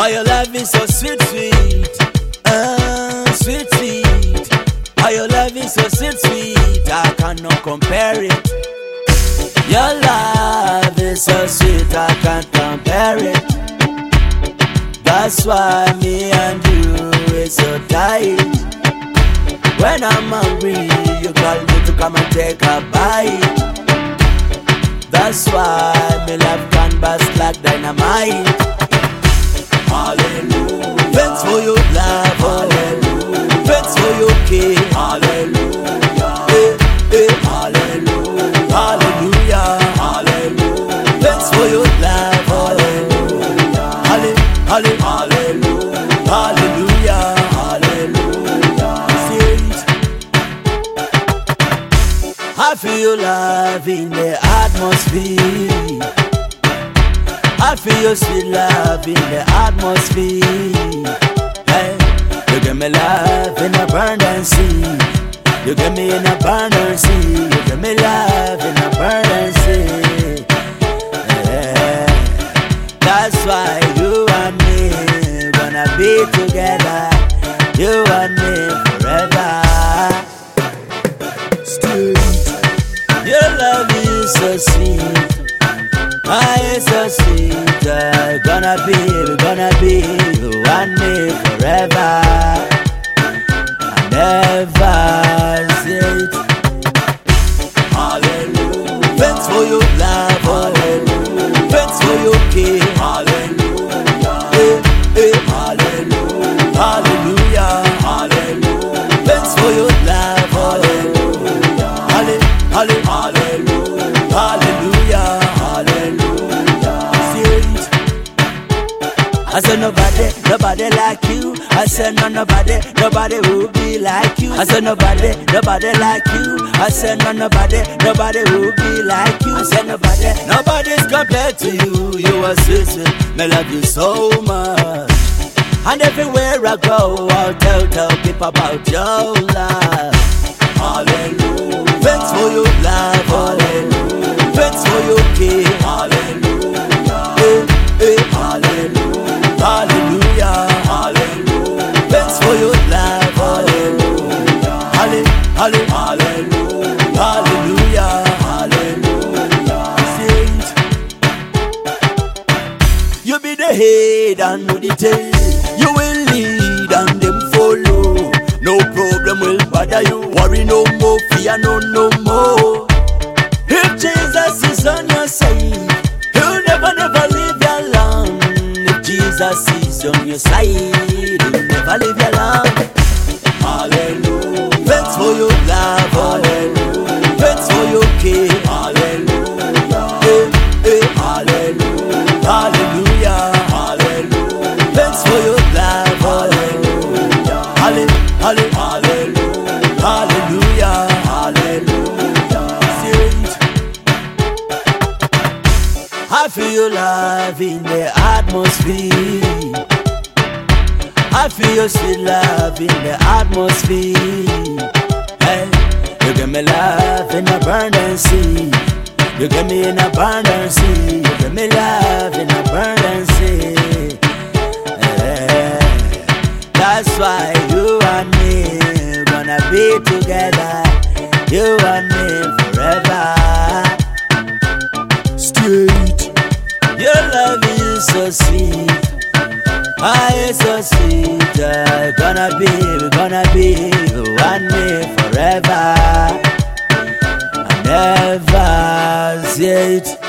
How your love is so sweet, sweet, sweet, sweet. How your love is so sweet, sweet, I cannot compare it. Your love is so sweet, I can't compare it. That's why me and you is so tight. When I'm hungry, you call me to come and take a bite. That's why me love can burst like dynamite. Hallelujah. Thanks for your love, hallelujah. Thanks for your care, hallelujah. Hallelujah, hallelujah, hallelujah. Thanks for your love, hallelujah. Hallelujah, hallelujah, hallelujah. I feel your love in the atmosphere. I feel your sweet love in the atmosphere. Hey, you give me love in abundance. You give me in abundance. You give me love in abundance. Yeah. That's why you and me gonna be together. You and me forever. Still, your love is so sweet. It's so sweet. We're gonna be you and me forever. I never say it. Hallelujah. Thanks for your love, hallelujah. Thanks for your care, hallelujah. Hallelujah, hallelujah, hallelujah. Thanks for your love, hallelujah. Hallelujah, hallelujah, hallelujah. I said nobody like you. I said nobody will be like you. I said nobody like you. I said nobody will be like you. I said nobody's compared to you. You are sweet, sweet. Me love you so much. And everywhere I go, I'll tell people about your love. Hallelujah. Thanks for your love, hallelujah. Thanks for your care, hallelujah. Hallelujah, hallelujah, hallelujah. Thanks for your love, hallelujah. Hallelujah, hallelujah, hallelujah. You be the head and know the tail. You will lead and them follow. No problem will bother you. Worry no more, fear no more. If Jesus is on your side, he'll never leave you alone. If Jesus is on your side, he'll never leave you alone. Hallelujah. Thanks for your love, hallelujah. Thanks for your care, hallelujah. Hallelujah, hallelujah, hallelujah. Thanks for your love, hallelujah. Hallelujah, hallelujah, hallelujah. I feel your love in the atmosphere. I feel your sweet love in the atmosphere. Hey, you give me love in abundance. You give me in abundance. You give me love in abundance. Hey, that's why you and me gonna be together. You and me forever. Straight. Your love is so sweet. It's so sweet. We're gonna be you and me forever. I never say it.